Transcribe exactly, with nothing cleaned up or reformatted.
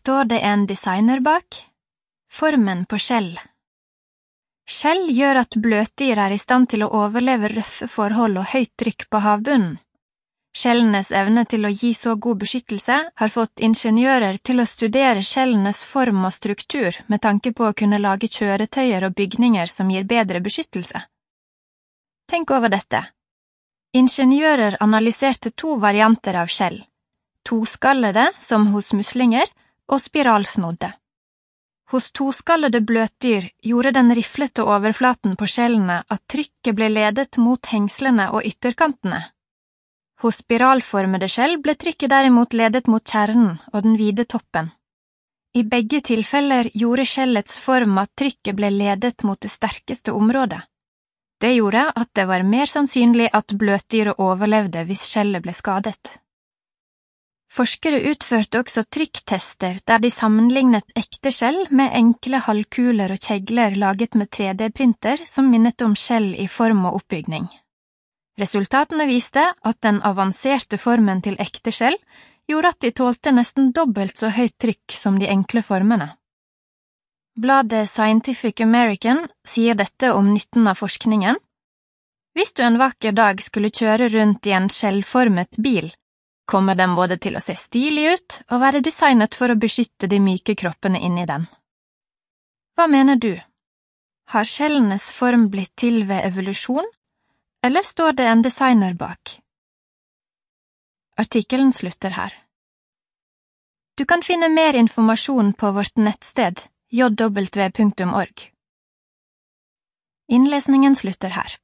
Står det en designer bak? Formen på skjell. Skjell gjør at bløtdyr er i stand til å overleve røffe forhold og høyt trykk på havbunnen. Skjellenes evne til å gi så god beskyttelse har fått ingeniører til å studere skjellenes form og struktur med tanke på å kunne lage kjøretøyer og bygninger som gir bedre beskyttelse. Tenk over dette. Ingeniører analyserte to varianter av skjell, toskallede som hos muslinger og spiralsnodde. Hos toskallede bløtdyr gjorde den riflete overflaten på skjellene at trykket ble ledet mot hengslene og ytterkantene. Hos spiralformede skjell ble trykket derimot ledet mot kjernen og den vide toppen. I begge tilfeller gjorde skjellets form at trykket ble ledet mot det sterkeste området. Det gjorde at det var mer sannsynlig at bløtdyret overlevde hvis skjellet ble skadet. Forskere utførte også trykktester der de sammenlignet ekte skjell med enkle halvkuler og kjegler laget med tre D-printer som minnet om skjell i form og oppbygning. Resultatene viste at den avanserte formen til ekte skjell gjorde at de tålte nesten dobbelt så høyt trykk som de enkle formene. Bladet Scientific American sier dette om nytten av forskningen. Hvis du en vakker dag skulle kjøre rundt i en skjellformet bil, kommer den både til å se stilig ut og være designet for å beskytte de myke kroppene inni den. Hva mener du? Har skjellenes form blitt til ved evolusjon, eller står det en designer bak? Artikkelen slutter her. Du kan finne mer informasjon på vårt nettsted j w punktum org. Innlesningen slutter her.